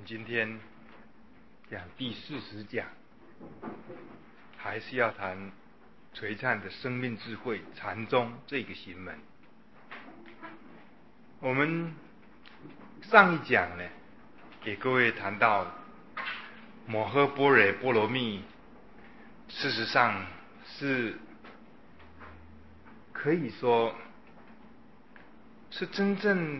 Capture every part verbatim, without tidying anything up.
今天讲第四十讲，还是要谈璀璨的生命智慧禅宗这个行门。我们上一讲呢，给各位谈到摩诃般若波罗蜜，事实上是可以说是真正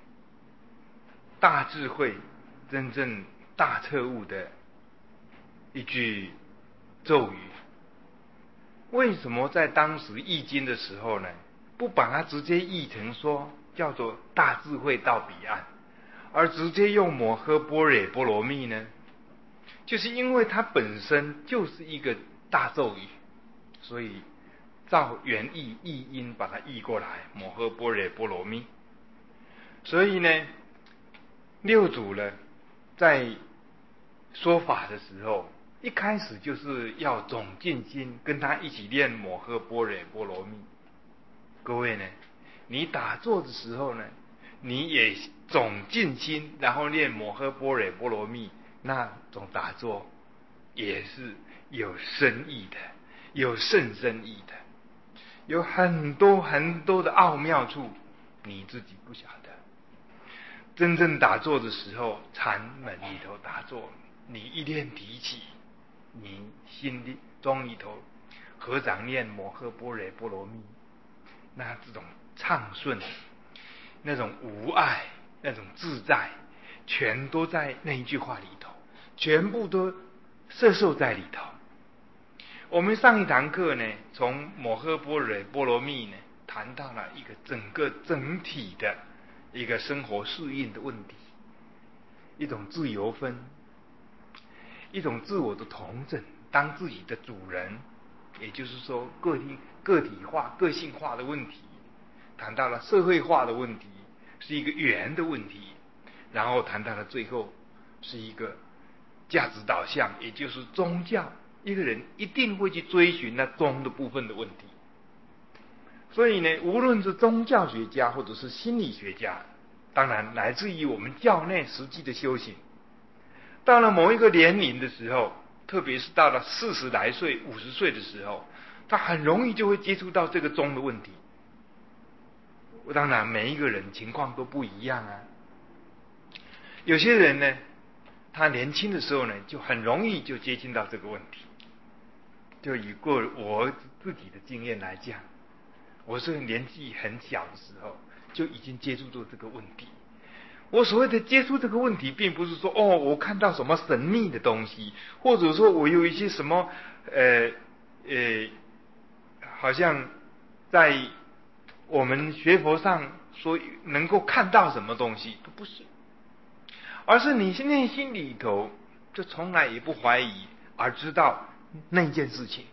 大智慧、真正大彻悟的一句咒语。为什么在当时译经的时候呢，不把它直接译成说叫做大智慧到彼岸，而直接用摩诃般若波罗蜜呢？就是因为它本身就是一个大咒语，所以照原意译音把它译过来，摩诃般若波罗蜜。所以呢，六祖呢在说法的时候，一开始就是要总静心，跟他一起念摩诃般若波罗蜜。各位呢，你打坐的时候呢，你也总静心，然后念摩诃般若波罗蜜，那种打坐也是有深意的，有甚深意的，有很多很多的奥妙处，你自己不晓得。真正打坐的时候，禅门里头打坐，你一念提起，你心里中里头合掌念摩诃般若波罗蜜，那这种畅顺，那种无碍，那种自在，全都在那一句话里头，全部都摄受在里头。我们上一堂课呢，从摩诃般若波罗蜜呢，谈到了一个整个整体的一个生活适应的问题，一种自由分，一种自我的统整，当自己的主人，也就是说个体个体化、个性化的问题，谈到了社会化的问题，是一个缘的问题，然后谈到了最后是一个价值导向，也就是宗教，一个人一定会去追寻那宗的部分的问题。所以呢，无论是宗教学家或者是心理学家，当然来自于我们教内实际的修行，到了某一个年龄的时候，特别是到了四十来岁、五十岁的时候，他很容易就会接触到这个宗的问题。当然，每一个人情况都不一样啊。有些人呢，他年轻的时候呢，就很容易就接近到这个问题。就以过我自己的经验来讲，我是年纪很小的时候就已经接触到这个问题。我所谓的接触这个问题，并不是说哦，我看到什么神秘的东西，或者说我有一些什么呃呃，好像在我们学佛上说能够看到什么东西，都不是，而是你内心里头就从来也不怀疑，而知道那件事情。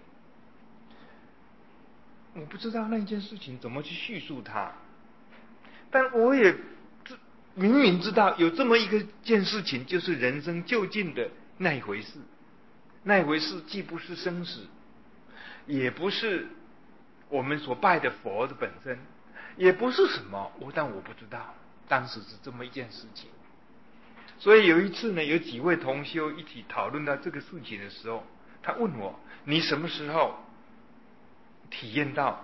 我不知道那件事情怎么去叙述它，但我也明明知道有这么一个件事情，就是人生究竟的那一回事。那一回事既不是生死，也不是我们所拜的佛的本身，也不是什么，我但我不知道，当时是这么一件事情。所以有一次呢，有几位同修一起讨论到这个事情的时候，他问我：你什么时候体验到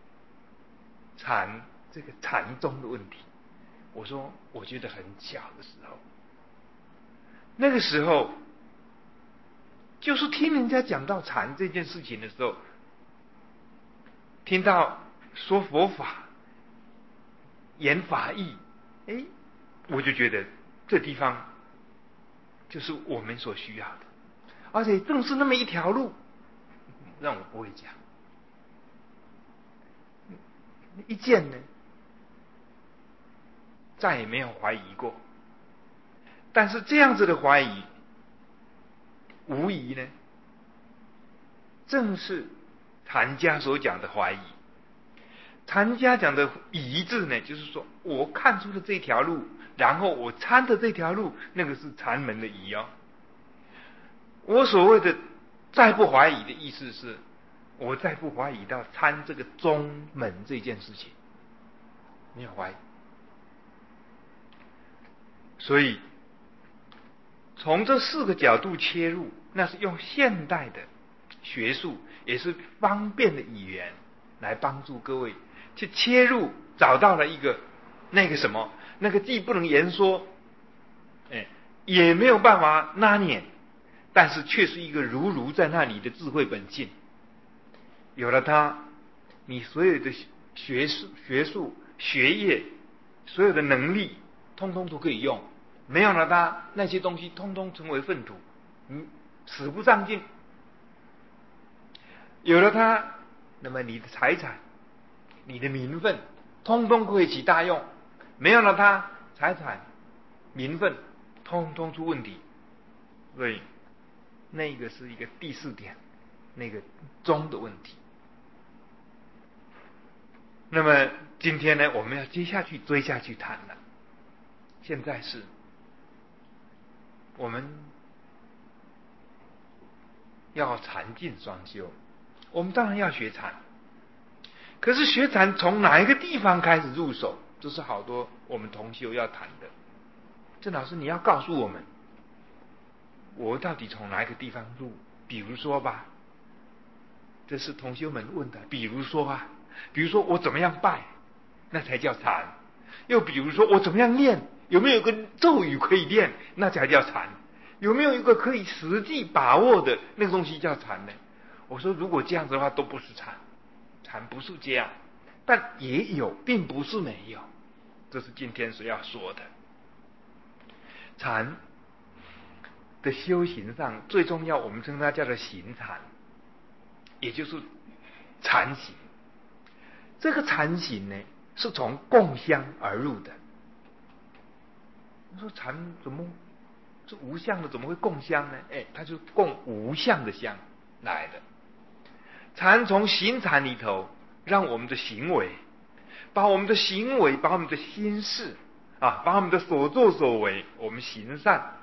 禅这个禅宗的问题？我说我觉得很小的时候，那个时候就是听人家讲到禅这件事情的时候，听到说佛法言法义，哎，我就觉得这地方就是我们所需要的，而且正是那么一条路让我不会讲。一见呢，再也没有怀疑过。但是这样子的怀疑，无疑呢，正是禅家所讲的怀疑。禅家讲的疑字呢，就是说我看出了这条路，然后我参的这条路，那个是禅门的疑哦。我所谓的再不怀疑的意思是，我再不怀疑到参这个宗门这件事情，没有怀疑。所以从这四个角度切入，那是用现代的学术，也是方便的语言来帮助各位去切入，找到了一个那个什么，那个既不能言说，哎，也没有办法拿捏，但是却是一个如如在那里的智慧本性。有了它，你所有的学术、学术、学业，所有的能力，通通都可以用。没有了它，那些东西通通成为粪土，嗯，使不上劲。有了它，那么你的财产、你的名分，通通可以起大用。没有了它，财产、名分，通通出问题。所以，那个是一个第四点，那个宗的问题。那么今天呢，我们要接下去追下去谈了。现在是我们要禅净双修，我们当然要学禅。可是学禅从哪一个地方开始入手，这是好多我们同修要谈的。郑老师，你要告诉我们，我到底从哪一个地方入？比如说吧，这是同修们问的。比如说啊，比如说我怎么样拜，那才叫禅；又比如说我怎么样念，有没有一个咒语可以念，那才叫禅；有没有一个可以实际把握的那个东西叫禅呢？我说，如果这样子的话，都不是禅，禅不是这样，但也有，并不是没有。这是今天所要说的。禅的修行上最重要，我们称它叫做行禅，也就是禅行。这个禅行呢，是从共相而入的。你说禅怎么是无相的，怎么会共相呢？哎，它就共无相的相来的。禅从行禅里头，让我们的行为，把我们的行为，把我们的心事啊，把我们的所作所为，我们行善，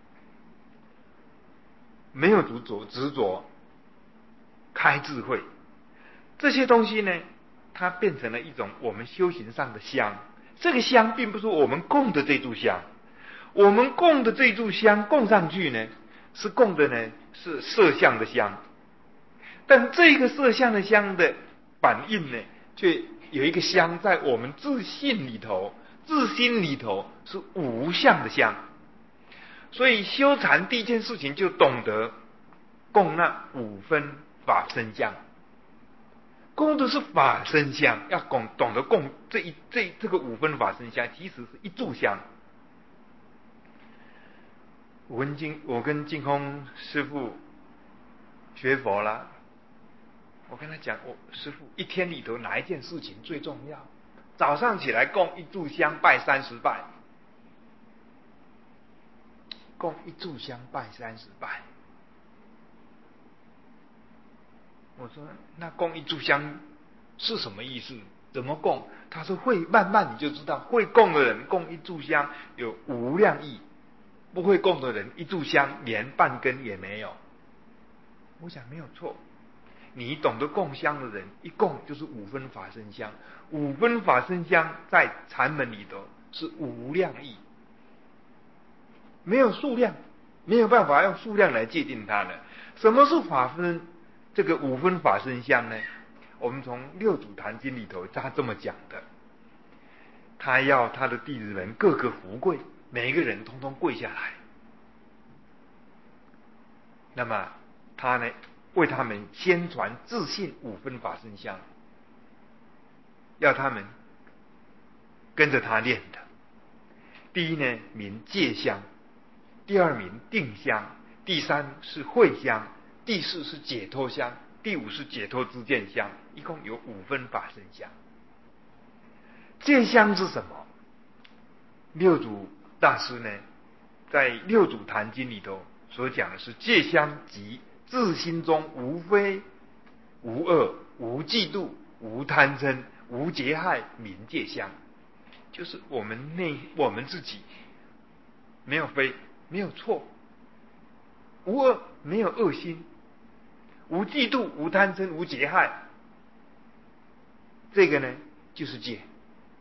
没有执着，执着开智慧，这些东西呢，它变成了一种我们修行上的香。这个香并不是我们供的这炷香，我们供的这炷香供上去呢，是供的呢是色相的香，但这个色相的香的反应呢，却有一个香在我们自信里头、自心里头是无相的香。所以修禅第一件事情就懂得供那五分法身香，供的是法身香，要懂懂得供这一这这个五分法身香，其实是一炷香。我跟净我跟净空师父学佛啦，我跟他讲，我师父一天里头哪一件事情最重要？早上起来供一炷香，拜三十拜。供一炷香拜三十拜。我说那供一炷香是什么意思？怎么供？他说会慢慢你就知道，会供的人供一炷香有无量亿，不会供的人一炷香连半根也没有。我想没有错，你懂得供香的人，一供就是五分法身香，五分法身香在禅门里头是无量亿。没有数量，没有办法用数量来界定它了。什么是法分？这个五分法身香呢？我们从六祖坛经里头他这么讲的，他要他的弟子们个个福贵，每一个人通通跪下来。那么他呢，为他们宣传自信五分法身香，要他们跟着他练的。第一呢，名戒香。第二名定香，第三是慧香，第四是解脱香，第五是解脱知见香，一共有五分法身香。戒香是什么？六祖大师呢，在六祖坛经里头所讲的是戒香即自心中无非无恶无嫉妒无贪嗔无结害，名戒香。就是我们内我们自己没有非没有错，无恶没有恶心，无嫉妒无贪嗔无结害，这个呢就是戒。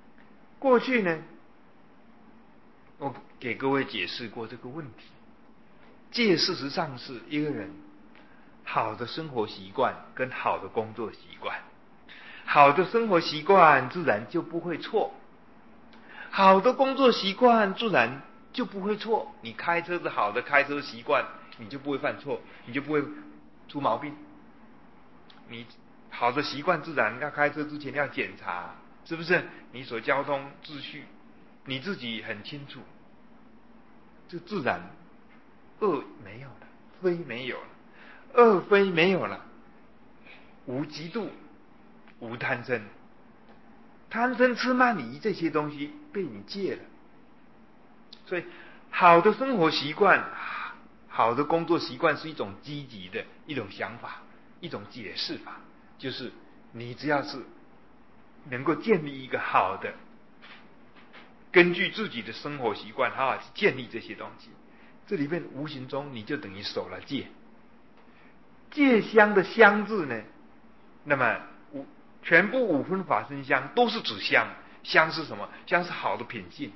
过去呢，我给各位解释过这个问题。 戒事实上是一个人好的生活习惯跟好的工作习惯。好的生活习惯自然就不会错，好的工作习惯自然就不会错。你开车是好的开车习惯，你就不会犯错，你就不会出毛病。你好的习惯自然要开车之前要检查，是不是？你所交通秩序你自己很清楚，这自然恶没有了，非没有了，恶非没有了，无嫉妒，无贪嗔，贪嗔痴慢疑这些东西被你戒了。所以好的生活习惯，好的工作习惯是一种积极的一种想法，一种解释法，就是你只要是能够建立一个好的，根据自己的生活习惯好好去建立这些东西，这里面无形中你就等于守了戒。戒香的香字呢，那么五全部五分法身香都是指香。香是什么？香是好的品性，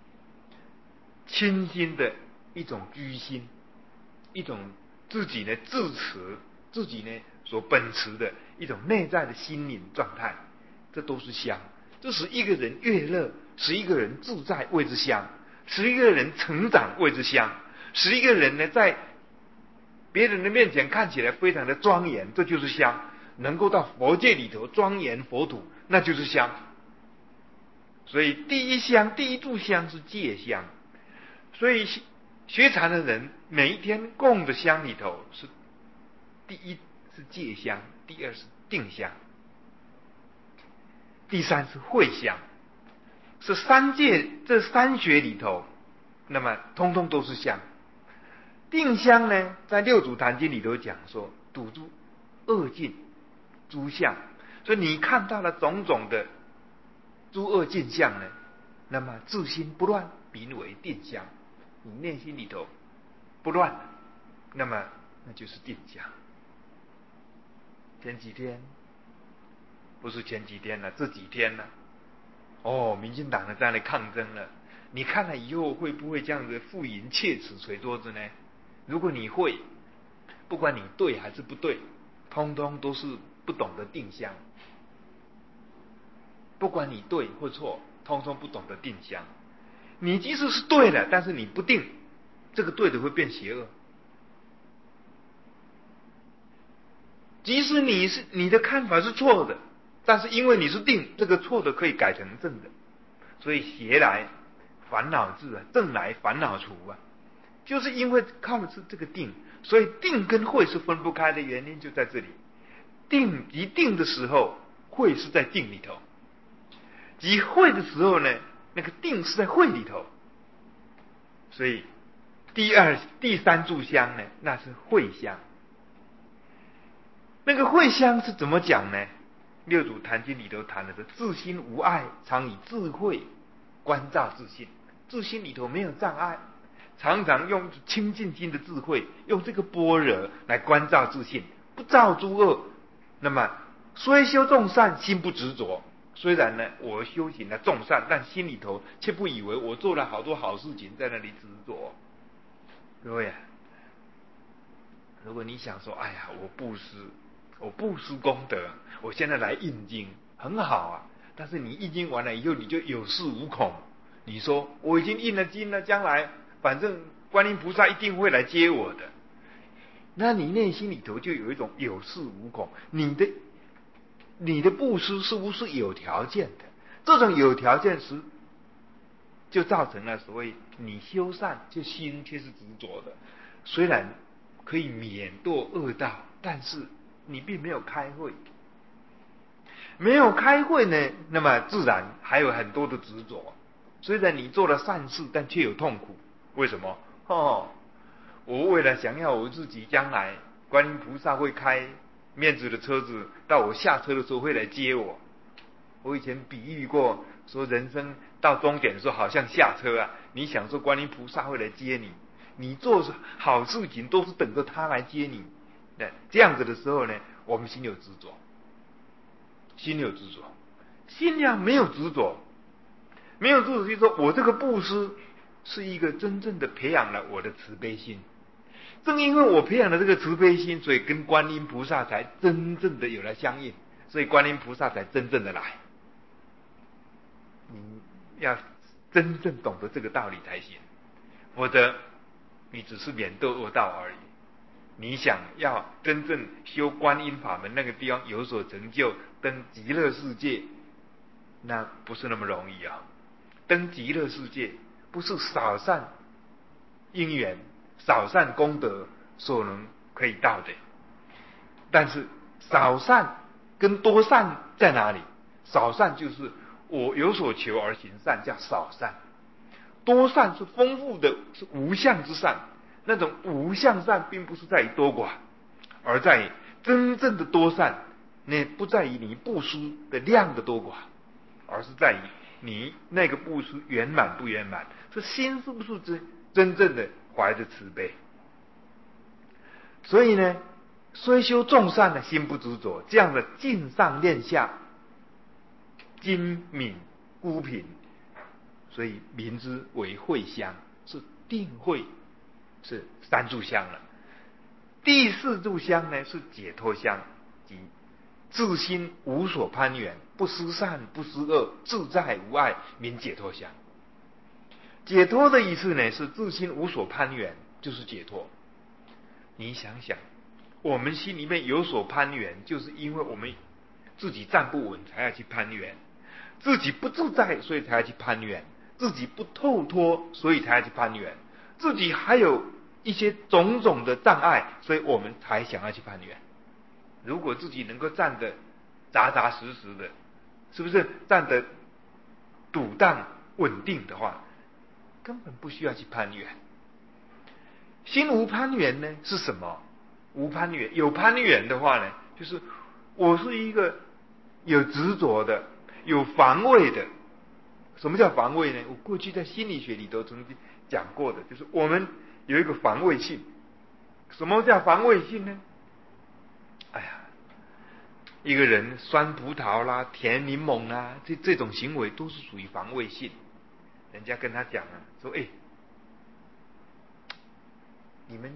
清新的一种居心，一种自己呢自持，自己呢所秉持的一种内在的心灵状态，这都是香。这使一个人悦乐，使一个人自在谓之香，使一个人成长谓之香，使一个人呢在别人的面前看起来非常的庄严，这就是香。能够到佛界里头庄严佛土，那就是香。所以第一香，第一炷香是戒香。所以学禅的人每一天供的香里头是第一是戒香，第二是定香，第三是慧香，是三界这三学里头，那么通通都是香。定香呢，在六祖坛经里头讲说，睹诸恶境诸相，所以你看到了种种的诸恶境相呢，那么自心不乱，名为定香。你内心里头不乱，那么那就是定香。前几天不是前几天了，这几天了，哦，民进党的在那抗争了，你看了以后会不会这样子负盈切齿捶桌子呢？如果你会，不管你对还是不对，通通都是不懂得定香。不管你对或错，通通不懂得定香。你即使是对的，但是你不定，这个对的会变邪恶。即使你是你的看法是错的，但是因为你是定，这个错的可以改成正的。所以邪来烦恼治啊，正来烦恼除啊，就是因为靠的是这个定，所以定跟慧是分不开的原因就在这里。定一定的时候，慧是在定里头；即慧的时候呢，那个定是在慧里头。所以第二、第三炷香呢，那是慧香。那个慧香是怎么讲呢？六祖坛经里头谈的是自心无碍，常以智慧关照自信。自心里头没有障碍，常常用清净心的智慧，用这个般若来关照自信，不造诸恶。那么虽修众善，心不执着。虽然呢，我修行了众善，但心里头却不以为我做了好多好事情，在那里执着。各位啊，如果你想说，哎呀，我布施，我布施功德，我现在来印经，很好啊。但是你印经完了以后，你就有恃无恐。你说我已经印了经了，将来反正观音菩萨一定会来接我的，那你内心里头就有一种有恃无恐。你的你的布施似乎是有条件的，这种有条件时，就造成了所谓你修善，就心却是执着的。虽然可以免堕恶道，但是你并没有开慧。没有开慧呢，那么自然还有很多的执着。虽然你做了善事，但却有痛苦。为什么？哦，我为了想要我自己将来观音菩萨会开面子的车子，到我下车的时候会来接我。我以前比喻过，说人生到终点的时候好像下车啊，你想说观音菩萨会来接你，你做好事情都是等着他来接你。那这样子的时候呢，我们心有执着，心有执着，心要没有执着，没有执着，就是说我这个布施是一个真正的培养了我的慈悲心， 正因为我培养了这个慈悲心，所以跟观音菩萨才真正的有了相应，所以观音菩萨才真正的来。你要真正懂得这个道理才行，否则你只是免堕恶道而已。你想要真正修观音法门那个地方有所成就，登极乐世界，那不是那么容易啊！登极乐世界不是少善因缘、少善功德所能可以到的。但是少善跟多善在哪里？少善就是我有所求而行善，叫少善；多善是丰富的，是无相之善。那种无相善并不是在于多寡，而在于真正的多善，那不在于你布施的量的多寡，而是在于你那个布施圆满不圆满，这心是不是真真正的怀着慈悲。所以呢，虽修众善呢，心不执着，这样的尽上练下，精敏孤品，所以名之为慧香，是定慧，是三炷香了。第四炷香呢是解脱香，即自心无所攀缘，不思善不思恶，自在无碍，名解脱香。解脱的意思呢是自心无所攀缘，就是解脱。你想想，我们心里面有所攀缘，就是因为我们自己站不稳才要去攀缘，自己不自在所以才要去攀缘，自己不透脱所以才要去攀缘，自己还有一些种种的障碍，所以我们才想要去攀缘。如果自己能够站得扎扎实实的，是不是站得笃当稳定的话，根本不需要去攀缘。心无攀缘呢是什么？无攀缘。有攀缘的话呢，就是我是一个有执着的、有防卫的。什么叫防卫呢？我过去在心理学里头曾经讲过的，就是我们有一个防卫性。什么叫防卫性呢？哎呀，一个人酸葡萄啦、甜柠檬啦，这这种行为都是属于防卫性。人家跟他讲啊，说哎，你们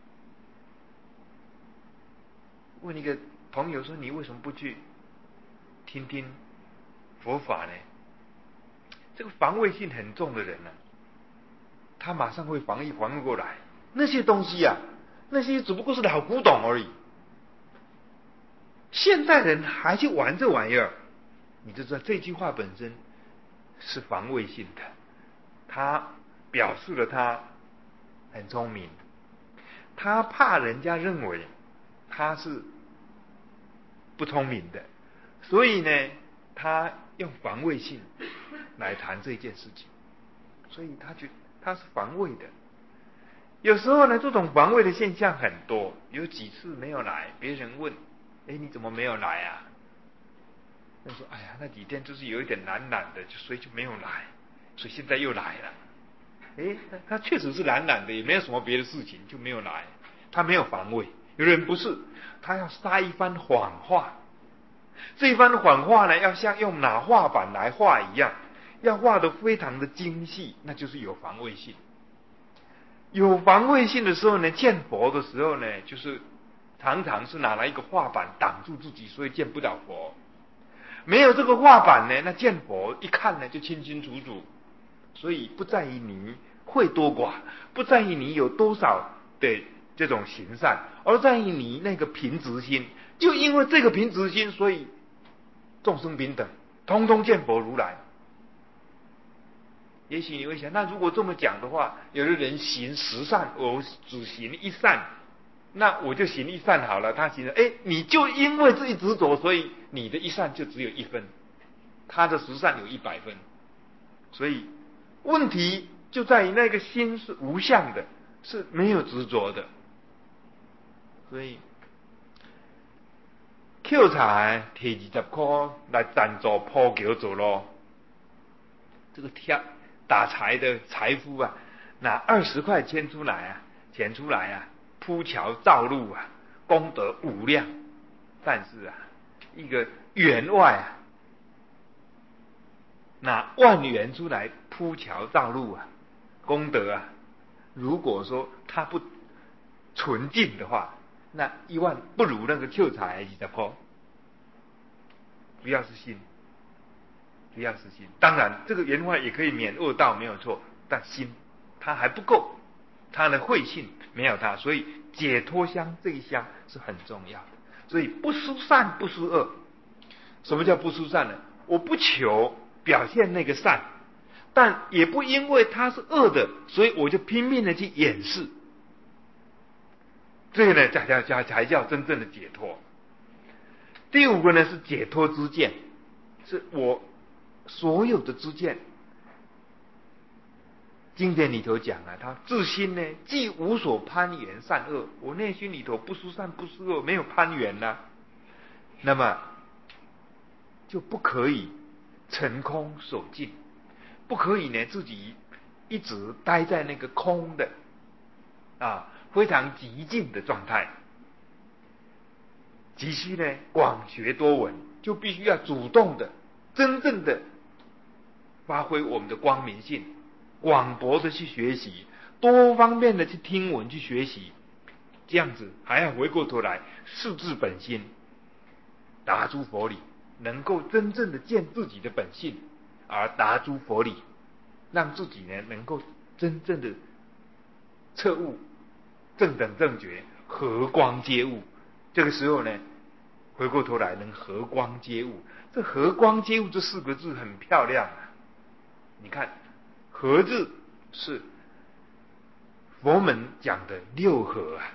问一个朋友说，你为什么不去听听佛法呢？这个防卫性很重的人呢、啊，他马上会防御防御过来。那些东西啊，那些只不过是老古董而已。现代人还去玩这玩意儿，你就知道这句话本身是防卫性的，他表示了他很聪明，他怕人家认为他是不聪明的，所以呢，他用防卫性来谈这件事情，所以他觉得他是防卫的。有时候呢，这种防卫的现象很多，有几次没有来，别人问，哎，你怎么没有来啊？他说，哎呀，那几天就是有一点懒懒的，所以就没有来，所以现在又来了。哎，他确实是懒懒的，也没有什么别的事情，就没有来。他没有防卫。有人不是，他要撒一番谎话。这一番谎话呢，要像用拿画板来画一样，要画得非常的精细，那就是有防卫性。有防卫性的时候呢，见佛的时候呢，就是常常是拿来一个画板挡住自己，所以见不了佛。没有这个画板呢，那见佛一看呢就清清楚楚。所以不在于你会多寡，不在于你有多少的这种行善，而在于你那个平直心。就因为这个平直心，所以众生平等，通通见佛如来。也许你会想，那如果这么讲的话，有的人行十善，我只行一善，那我就行一善好了。他行了，哎，你就因为这一执着，所以你的一善就只有一分，他的十善有一百分。所以问题就在于那个心是无相的，是没有执着的。所以捡财提二十块来赞助铺桥走路，这个跳打财的财夫啊，拿二十块钱出来啊，钱出来啊，铺桥造路啊，功德无量。但是啊，一个员外啊，拿万元出来铺桥造路啊，功德啊，如果说他不纯净的话，那一万不如那个秀才二十块。不要是心，不要是心。当然，这个圆坏也可以免恶道，没有错，但心它还不够，它的慧性没有它，所以解脱香这一香是很重要的。所以不失善，不失恶。什么叫不失善呢？我不求表现那个善，但也不因为它是恶的，所以我就拼命的去掩饰。这个呢，才叫才才叫真正的解脱。第五个呢是解脱知见，是我所有的知见。经典里头讲啊，他自心呢既无所攀缘善恶，我内心里头不失善不失恶，没有攀缘呐、啊，那么就不可以成空守静，不可以呢自己一直待在那个空的啊非常寂静的状态。急需呢广学多闻，就必须要主动的真正的发挥我们的光明性，广博的去学习，多方面的去听闻去学习，这样子还要回过头来视自本心，达诸佛理，能够真正的见自己的本性，而达诸佛理，让自己呢能够真正的彻悟正等正觉，和光皆悟。这个时候呢，回过头来能和光皆悟。这和光皆悟这四个字很漂亮啊！你看，和字是佛门讲的六合啊。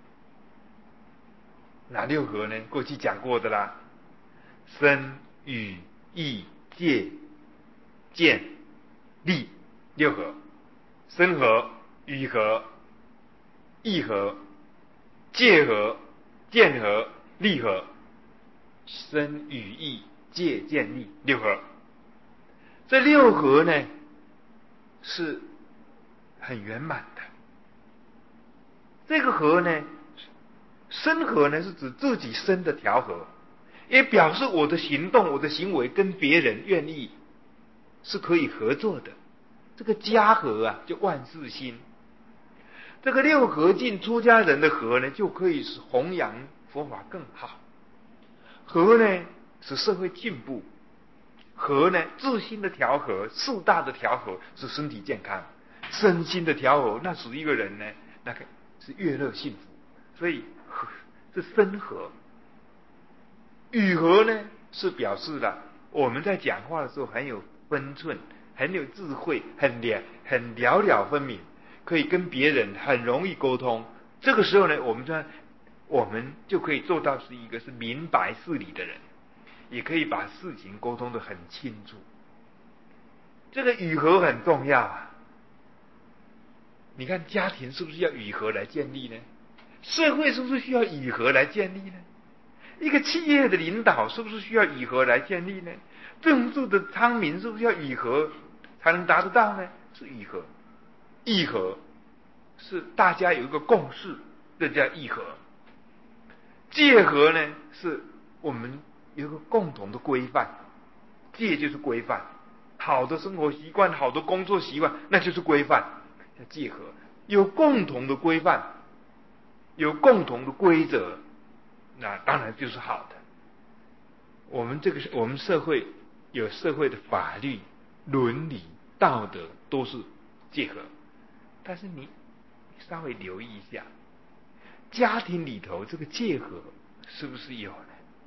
哪六合呢？过去讲过的啦，身语意戒见力六合。身合、语合、意合、戒合、见合、力合。身语意戒见力六合。这六合呢是很圆满的。这个合呢，身合呢是指自己身的调和，也表示我的行动我的行为跟别人愿意是可以合作的。这个家和啊就万事兴。这个六合敬出家人的和呢，就可以使弘扬佛法更好。和呢使社会进步，和呢自心的调和，四大的调和使身体健康，身心的调和那使一个人呢那个是悦乐幸福。所以和是身和。语和呢是表示了我们在讲话的时候很有分寸，很有智慧，很了很了了分明，可以跟别人很容易沟通。这个时候呢，我们就我们就可以做到是一个是明白事理的人，也可以把事情沟通得很清楚。这个语和很重要啊！你看家庭是不是要语和来建立呢？社会是不是需要语和来建立呢？一个企业的领导是不是需要语和来建立呢？政治的昌明是不是要语和才能达得到呢？是语和。议和是大家有一个共识，这叫议和。戒和呢是我们有一个共同的规范，戒就是规范，好的生活习惯，好的工作习惯，那就是规范，叫戒和。有共同的规范，有共同的规则，那当然就是好的。我们这个我们社会有社会的法律、伦理、道德都是戒和，但是你稍微留意一下，家庭里头这个戒和是不是有呢？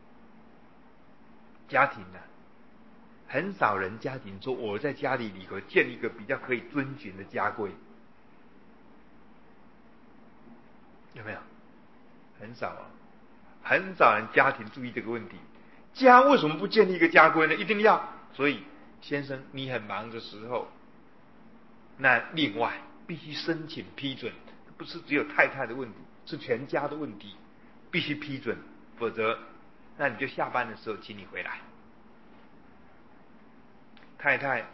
家庭呢、啊，很少人家庭说我在家里里头建一个比较可以遵循的家规，有没有？很少啊，很少人家庭注意这个问题。家为什么不建立一个家规呢？一定要。所以先生，你很忙的时候，那另外必须申请批准，不是只有太太的问题，是全家的问题，必须批准，否则那你就下班的时候请你回来。太太，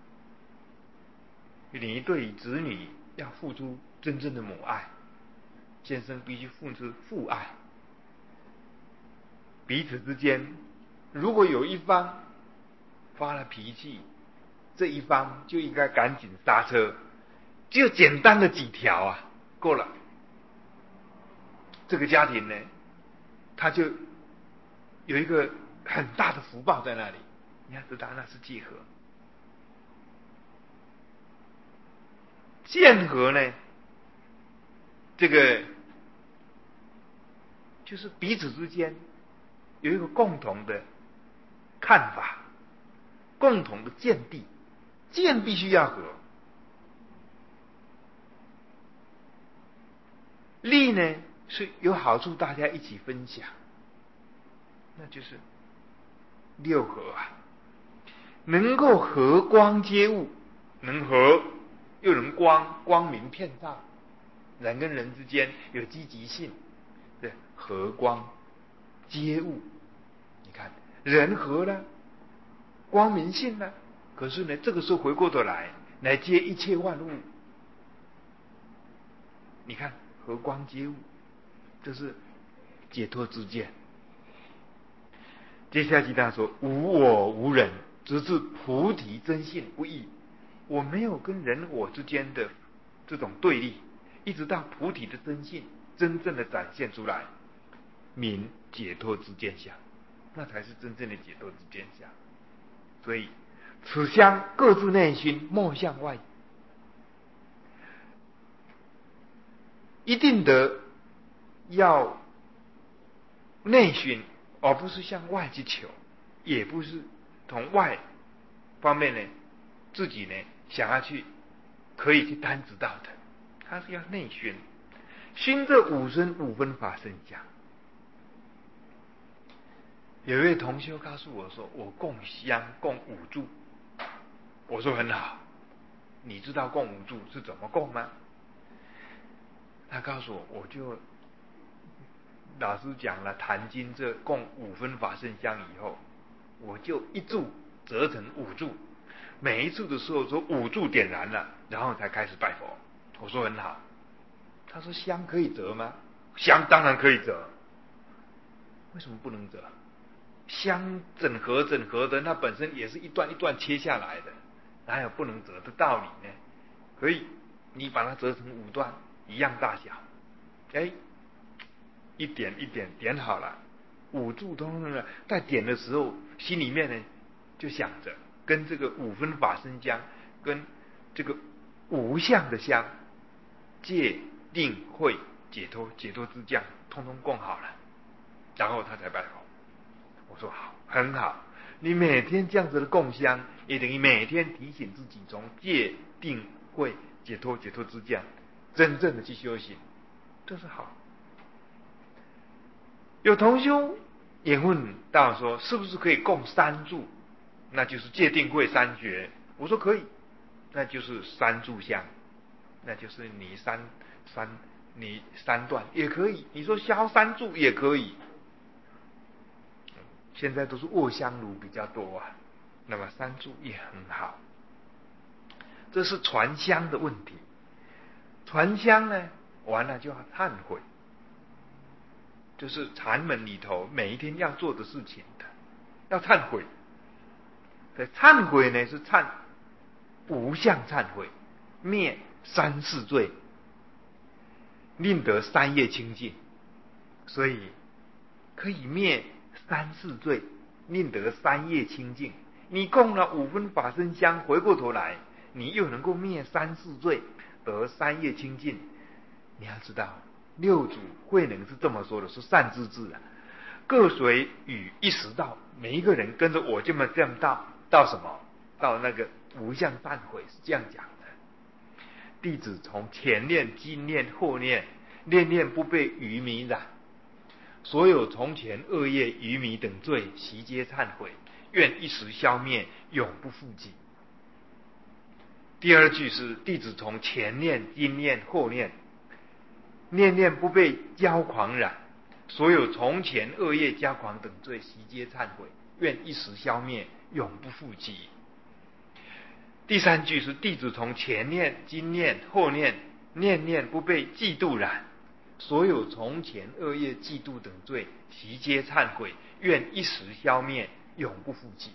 你对于子女要付出真正的母爱，先生必须付出父爱。彼此之间，如果有一方发了脾气，这一方就应该赶紧刹车。只有简单的几条啊，够了。 这个家庭呢，他就有一个很大的福报在那里。你要知道那是戒和。见和呢，这个就是彼此之间有一个共同的看法，共同的见地，见必须要和。利呢是有好处，大家一起分享，那就是六合啊，能够和光接物，能和又能光，光明遍照，人跟人之间有积极性，对，和光接物。你看人和了，光明性呢，可是呢，这个时候回过头来来接一切万物。你看和光接物，这是解脱之见。接下去他说：无我无人，直至菩提真性不异。我没有跟人我之间的这种对立，一直到菩提的真性真正的展现出来，名解脱之见相，那才是真正的解脱之见相。所以此相各自内心，莫向外。一定得要内寻，而不是向外去求，也不是从外方面呢自己呢想要去可以去单知道的，他是要内寻。熏这五身五分法身相。有一位同修告诉我说，我供香供五柱。我说很好，你知道供五柱是怎么供吗？他告诉我，我就老师讲了坛经这供五分法身香以后，我就一柱折成五柱，每一柱的时候说五柱点燃了，然后才开始拜佛。我说很好。他说香可以折吗？香当然可以折，为什么不能折？香整合整合的，那本身也是一段一段切下来的，哪有不能折的道理呢？可以，你把它折成五段，一样大小，哎，一点一点点好了，五柱通通的，在点的时候，心里面呢就想着跟这个五分法身香，跟这个无相的香，戒定慧解脱解脱之将，通通供好了，然后他才拜佛。我说好，很好，你每天这样子的供香，也等于每天提醒自己从戒定慧解脱解脱之将，真正的去修行，这是好。有同修也问到说，是不是可以供三柱？那就是戒定慧三学。我说可以，那就是三柱香，那就是你三三你三段也可以，你说消三柱也可以。现在都是卧香炉比较多啊，那么三柱也很好。这是传香的问题。传香呢，完了就要忏悔，就是禅门里头每一天要做的事情的，要忏悔。忏悔呢是忏无相忏悔，灭三世罪，令得三业清净。所以可以灭三世罪，令得三业清净。你供了五分法身香，回过头来，你又能够灭三世罪，得三业清净。你要知道，六祖慧能是这么说的，是善知识啊，各随与一时到，每一个人跟着我这么这样到到什么？到那个无相忏悔，是这样讲的。弟子从前念、今念、后念，念念不被愚迷染。所有从前恶业、愚迷等罪，悉皆忏悔，愿一时消灭，永不复及。第二句是弟子从前念、今念、后念，念念不被骄狂染，所有从前恶业、骄狂等罪，悉皆忏悔，愿一时消灭，永不复及。第三句是弟子从前念、今念、后念，念念不被嫉妒染，所有从前恶业、嫉妒等罪，悉皆忏悔，愿一时消灭，永不复及。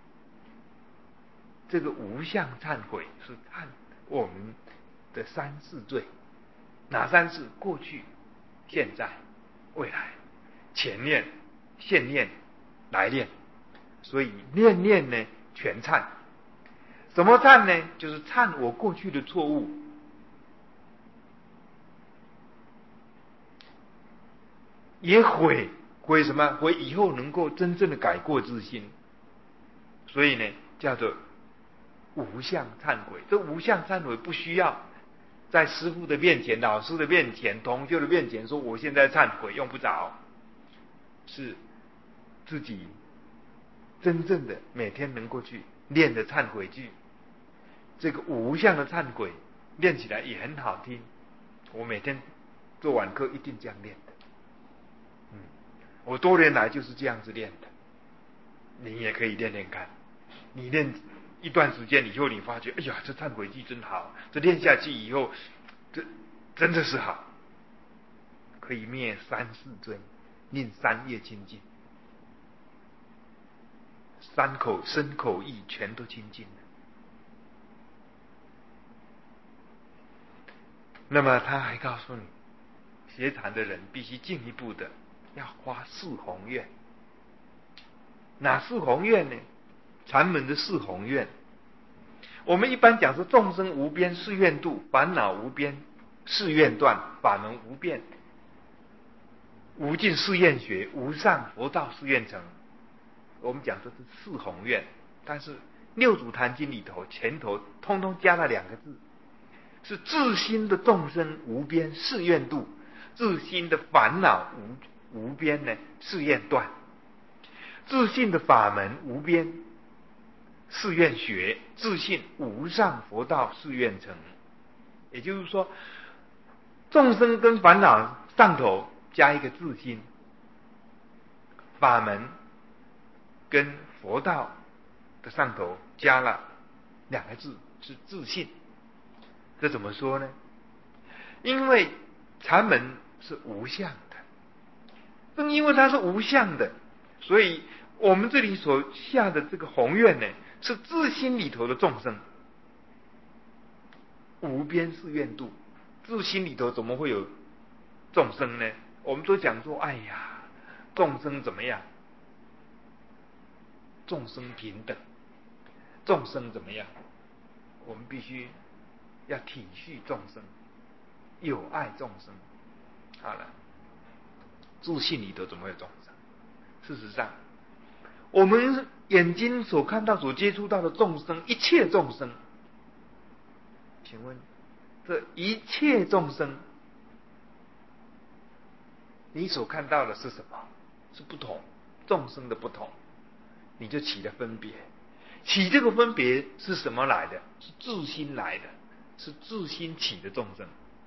这个无相忏悔是忏我们的三世罪，哪三世？过去、现在、 未来，前念、现念、来念，所以念念呢全忏。什么忏呢？就是忏我过去的错误，也悔悔什么？悔以后能够真正的改过自新。所以呢，叫做无相忏悔。这无相忏悔不需要在师父的面前、老师的面前、同修的面前说我现在忏悔，用不着，是自己真正的每天能够去练的忏悔句。这个无相的忏悔练起来也很好听，我每天做完课一定这样练的。嗯，我多年来就是这样子练的，你也可以练练看。你练一段时间以后，你发觉，哎呀，这忏悔句真好，这练下去以后，这真的是好，可以灭三世罪，令三业清净，三口身口意全都清净了。那么他还告诉你，学禅的人必须进一步的要发四弘愿。哪四弘愿呢？禅门的四弘愿，我们一般讲说众生无边誓愿度，烦恼无边誓愿断，法门无边无尽誓愿学，无上佛道誓愿成。我们讲这是四弘愿，但是六祖坛经里头前头通通加了两个字，是自心的众生无边誓愿度，自心的烦恼无无边呢誓愿断，自信的法门无边誓愿学，自信无上佛道誓愿成。也就是说，众生跟烦恼上头加一个自心，法门跟佛道的上头加了两个字，是自信。这怎么说呢？因为禅门是无相的，正因为它是无相的，所以我们这里所下的这个宏愿呢，是自心里头的众生无边誓愿度。自心里头怎么会有众生呢？我们都讲说，哎呀，众生怎么样？众生平等，众生怎么样？我们必须要体恤众生，有爱众生。好了，自信里头怎么会有众生？事实上，我们眼睛所看到、所接触到的众生，一切众生，请问这一切众生，你所看到的是什么？是不同，众生的不同，你就起了分别。起这个分别是什么来的？是自心来的，是自心起的众生。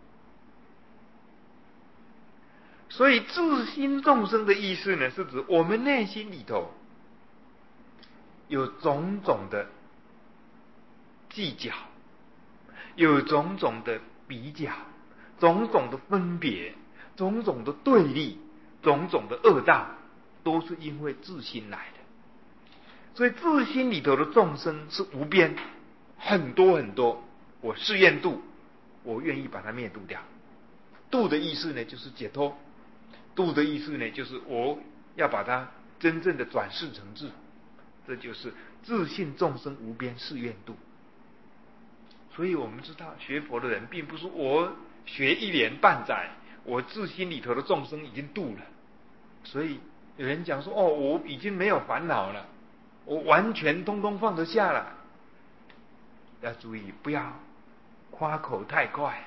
所以自心众生的意思呢，是指我们内心里头有种种的计较，有种种的比较，种种的分别，种种的对立，种种的恶道，都是因为自心来的。所以自心里头的众生是无边，很多很多，我誓愿度，我愿意把它灭度掉。度的意思呢，就是解脱；度的意思呢，就是我要把它真正的转世成智。这就是自信众生无边誓愿度。所以我们知道，学佛的人并不是我学一年半载，我自心里头的众生已经度了。所以有人讲说，哦，我已经没有烦恼了，我完全通通放得下了。要注意，不要夸口太快。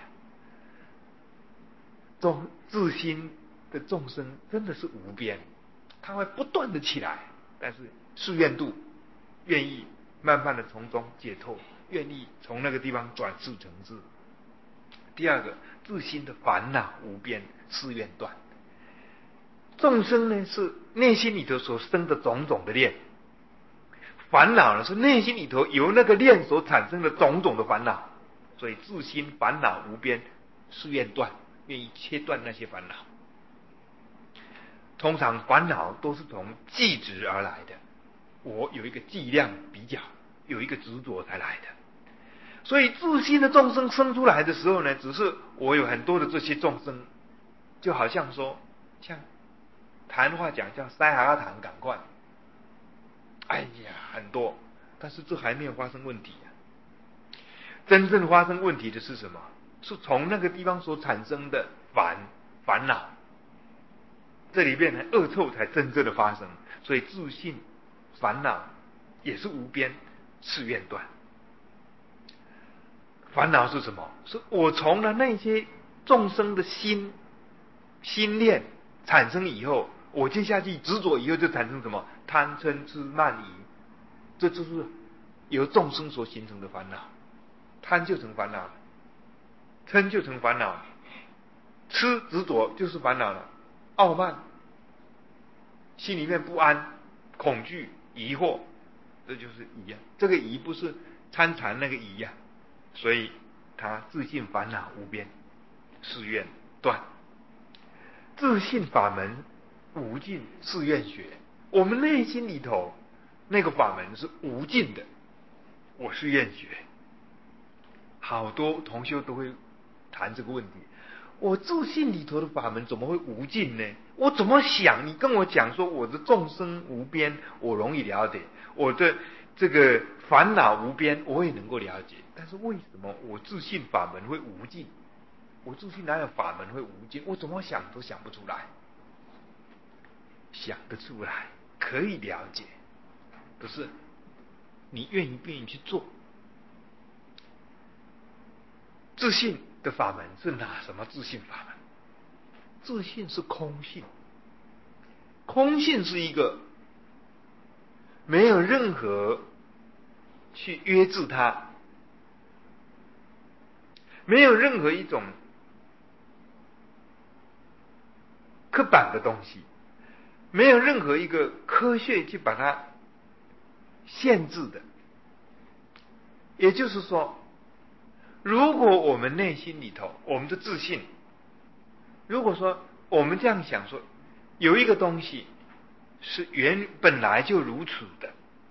众自心的众生真的是无边，它会不断的起来，但是誓愿度，愿意慢慢的从中解脱，愿意从那个地方转世成智。第二个，自心的烦恼无边，誓愿断。众生呢，是内心里头所生的种种的念，烦恼呢是内心里头由那个念所产生的种种的烦恼。所以自心烦恼无边，誓愿断，愿意切断那些烦恼。通常烦恼都是从计执而来的，我有一个计量比较，有一个执着才来的。所以自心的众生生出来的时候呢，只是我有很多的这些众生，就好像说像谈话讲叫塞哈谈赶快，哎呀很多，但是这还没有发生问题啊。真正发生问题的是什么？是从那个地方所产生的烦烦恼，这里面呢恶臭才真正的发生。所以自信烦恼也是无边，是愿断。烦恼是什么？是我从了那些众生的心心念产生以后，我接下去执着以后就产生什么贪嗔痴慢疑，这就是由众生所形成的烦恼。贪就成烦恼了，嗔就成烦恼了，痴执着就是烦恼了，傲慢，心里面不安、恐惧、疑惑，这就是疑啊。这个疑不是参禅那个疑啊，所以他自信烦恼无边，是愿断。自信法门无尽，是愿学。我们内心里头那个法门是无尽的，我是愿学。好多同修都会谈这个问题，我自信里头的法门怎么会无尽呢？我怎么想？你跟我讲说我的众生无边，我容易了解；我的这个烦恼无边，我也能够了解。但是为什么我自信法门会无尽？我自信哪有法门会无尽？我怎么想都想不出来。想得出来，可以了解，可是你愿意不愿意去做？自信的法门是哪什么自信法门？自信是空性，空性是一个没有任何去约制它，没有任何一种刻板的东西，没有任何一个科学去把它限制的。也就是说，如果我们内心里头我们的自信，如果说我们这样想说，有一个东西是原本来就如此的，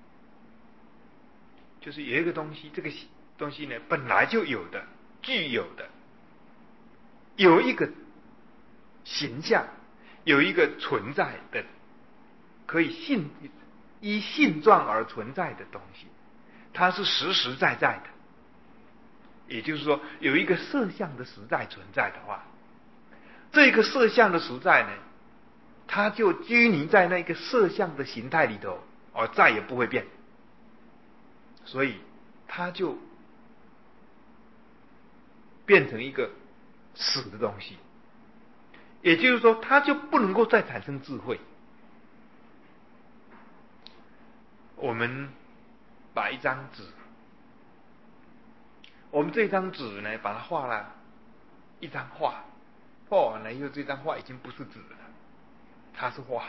就是有一个东西，这个东西呢本来就有的，具有的，有一个形象，有一个存在的，可以性依性状而存在的东西，它是实实在在的。也就是说，有一个色相的实在存在的话，这个色相的实在呢，它就拘泥在那个色相的形态里头，而再也不会变，所以它就变成一个死的东西。也就是说，它就不能够再产生智慧。我们把一张纸，我们这张纸呢，把它画了一张画，画完了以后，这张画已经不是纸了，它是画。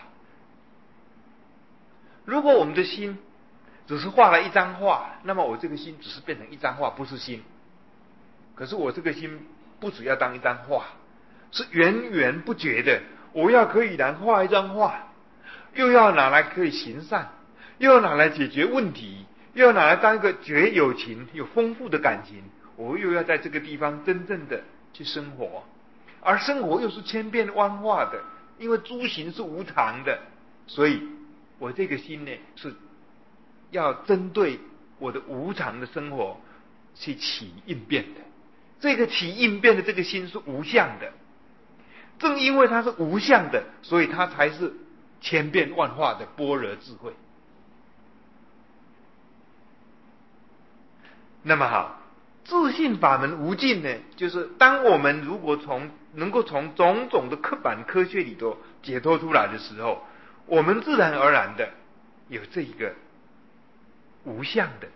如果我们的心只是画了一张画，那么我这个心只是变成一张画，不是心。可是我这个心不只要当一张画，是源源不绝的。我要可以来画一张画，又要拿来可以行善，又要拿来解决问题，又要拿来当一个绝友情、有丰富的感情。我又要在这个地方真正的去生活，而生活又是千变万化的，因为诸行是无常的，所以我这个心呢是要针对我的无常的生活去起应变的。这个起应变的这个心是无相的，正因为它是无相的，所以它才是千变万化的般若智慧。那么好，自信法门无尽呢，就是当我们如果从能够从种种的刻板科学里头解脱出来的时候，我们自然而然的有这一个无相的，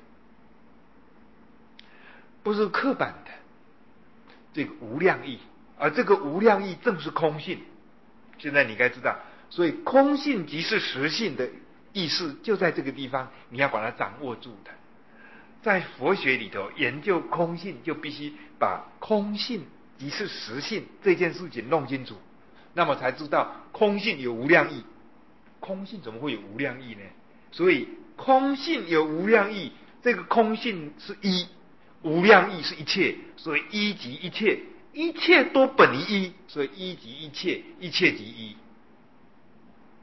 不是刻板的这个无量义，而这个无量义正是空性。现在你该知道，所以空性即是实性的意思就在这个地方，你要把它掌握住的。在佛学里头研究空性，就必须把空性即是实性这件事情弄清楚，那么才知道空性有无量义。空性怎么会有无量义呢？所以空性有无量义，这个空性是一，无量义是一切，所以一即一切，一切都本于一，所以一即一切，一切即一。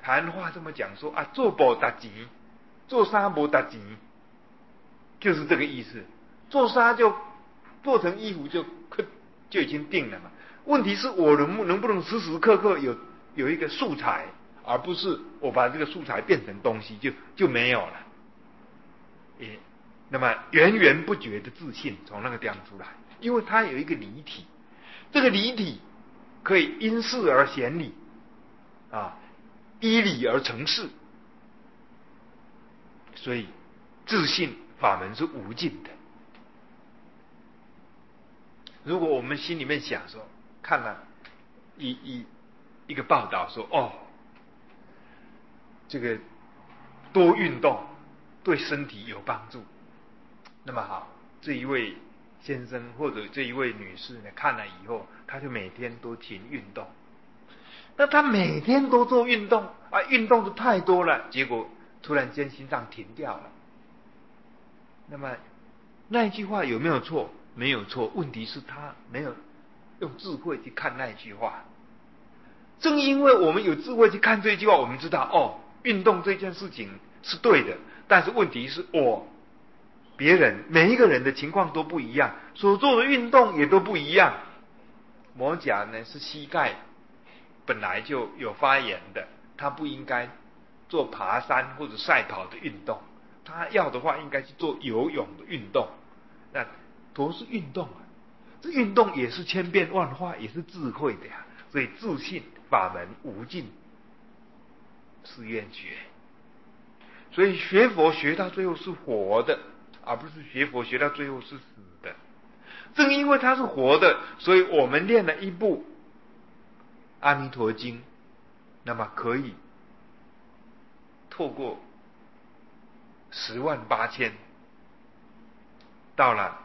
台湾话这么讲说啊，做宝打钱，做沙不打钱，就是这个意思。做沙就做成衣服就就已经定了嘛。问题是我能不能不能时时刻刻有有一个素材，而不是我把这个素材变成东西就就没有了。也那么源源不绝的自信从那个地方出来，因为它有一个离体，这个离体可以因事而显理啊，依理而成事，所以自信法门是无尽的。如果我们心里面想说，看了一一一个报道说，哦，这个多运动对身体有帮助，那么好，这一位先生或者这一位女士呢，看了以后，他就每天都勤运动。那他每天都做运动啊，运动的太多了，结果突然间心脏停掉了。那么那一句话有没有错？没有错，问题是他没有用智慧去看那一句话。正因为我们有智慧去看这句话，我们知道哦，运动这件事情是对的，但是问题是我、别人每一个人的情况都不一样，所做的运动也都不一样。某甲呢是膝盖本来就有发炎的，他不应该做爬山或者赛跑的运动，他要的话应该去做游泳的运动。那都是运动啊，这运动也是千变万化，也是智慧的呀。所以自信法门无尽，是愿学。所以学佛学到最后是活的，而不是学佛学到最后是死的。正因为它是活的，所以我们练了一部阿弥陀经，那么可以透过十万八千到了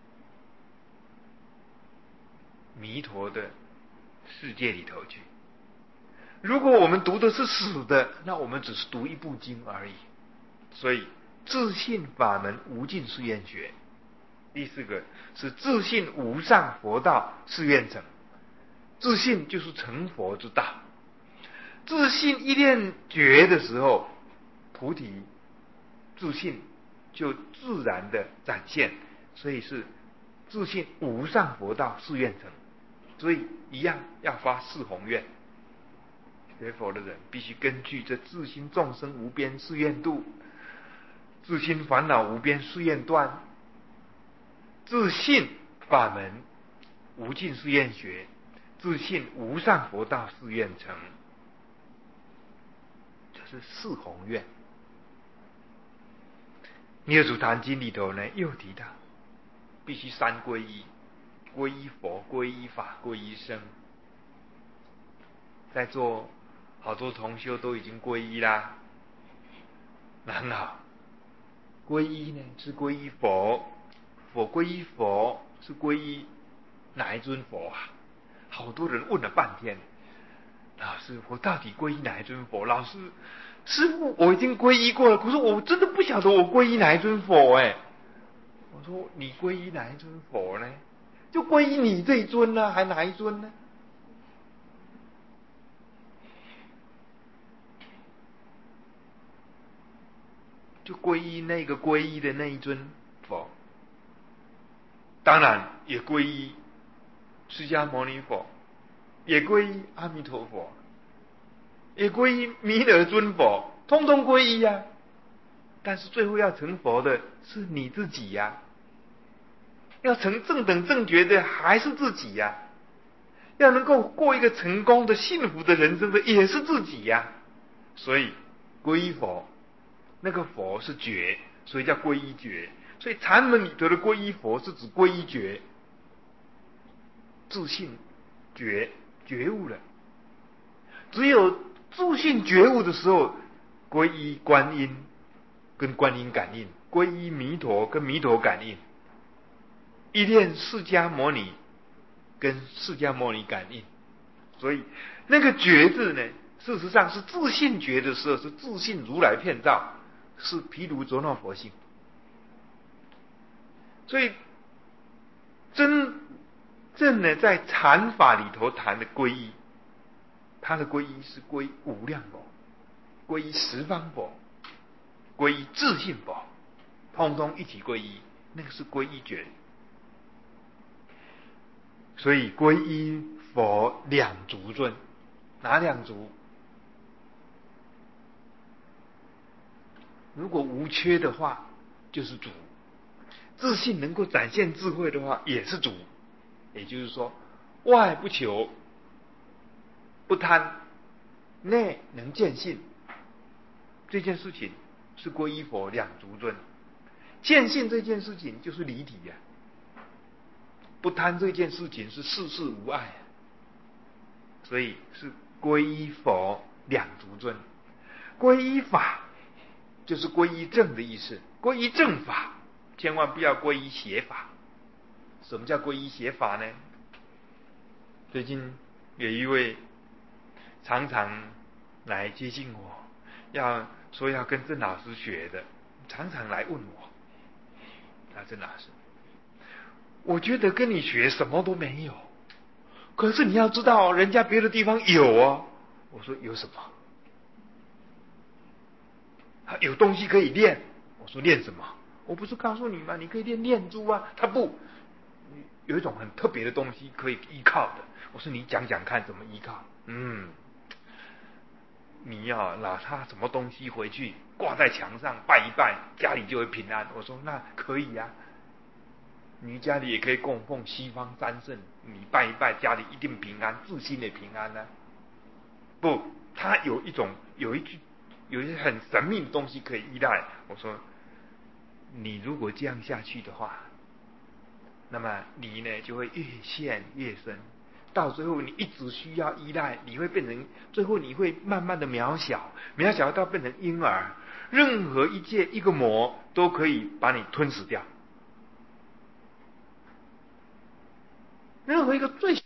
弥陀的世界里头去。如果我们读的是死的，那我们只是读一部经而已。所以自信法门无尽是愿学。第四个是自信无上佛道是愿成。自信就是成佛之道。自信一念觉的时候，菩提自信就自然的展现，所以是自信无上佛道是愿成。所以一样要发四弘愿。学佛的人必须根据这自心众生无边誓愿度，自心烦恼无边誓愿断，自信法门无尽誓愿学，自信无上佛道誓愿成。这是四弘愿。《六祖坛经》里头呢又提到，必须三皈依：皈依佛、皈依法、皈依僧。在座好多同修都已经皈依啦，很好。皈依呢是皈依佛，佛皈依佛是皈依哪一尊佛啊？好多人问了半天，老师，我到底皈依哪一尊佛？老师，师父，我已经皈依过了，可是我真的不晓得我皈依哪一尊佛哎。我说你皈依哪一尊佛呢？就皈依你这一尊呢、啊，还哪一尊呢？就皈依那个皈依的那一尊佛，当然也皈依释迦牟尼佛，也皈依阿弥陀佛，也皈依弥勒尊佛，通通皈依呀。但是最后要成佛的是你自己呀，要成正等正觉的还是自己呀，要能够过一个成功的幸福的人生的也是自己呀。所以皈依佛，那个佛是觉，所以叫皈依觉。所以禅门里头的皈依佛是指皈依觉，自信觉觉悟了。只有自信觉悟的时候，皈依观音跟观音感应，皈依弥陀跟弥陀感应，依念释迦牟尼跟释迦牟尼感应。所以那个觉字呢，事实上是自信觉的时候，是自信如来遍照，是毗卢遮那佛性。所以真正的在禅法里头谈的皈依，他的皈依是皈无量佛。 皈依十方佛，皈依自性佛，通通一起皈依，那个是皈依觉。所以皈依佛两足尊，哪两足？如果无缺的话，就是足；自信能够展现智慧的话，也是足。也就是说，外不求，不贪，内能见性。这件事情是皈依佛两足尊。见性这件事情就是离体呀、啊，不贪这件事情是事事无碍、啊，所以是皈依佛两足尊。皈依法就是皈依正的意思，皈依正法，千万不要皈依邪法。什么叫皈依邪法呢？最近有一位常常来接近我，要说要跟郑老师学的，常常来问我，那郑老师，我觉得跟你学什么都没有，可是你要知道，人家别的地方有哦。我说有什么？有东西可以练。我说练什么？我不是告诉你吗？你可以练念珠啊。他不，有一种很特别的东西可以依靠的。我说你讲讲看怎么依靠。嗯，你要拿他什么东西回去挂在墙上拜一拜，家里就会平安。我说那可以呀、啊，你家里也可以供奉西方三圣，你拜一拜，家里一定平安，自心的平安呢、啊。不，他有一种有一句有一些很神秘的东西可以依赖。我说你如果这样下去的话，那么你呢就会越陷越深，到最后你一直需要依赖，你会变成最后你会慢慢的渺小，渺小到变成婴儿，任何一界一个魔都可以把你吞噬掉，任何一个最